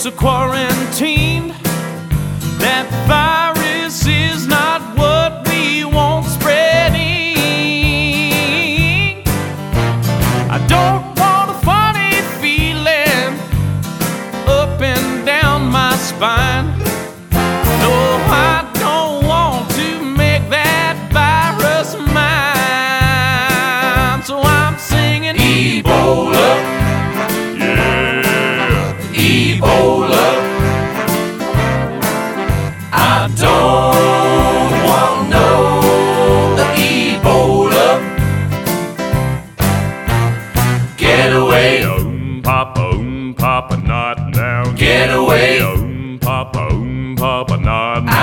so quarantined. That virus is not what we want spreading. I don't want a funny feeling up and down my spine. No, I don't want to make that virus mine. So I'm singing Ebola, yeah, Ebola. I don't want no Ebola. Get away, Papa, not now. Get away, Papa, not now.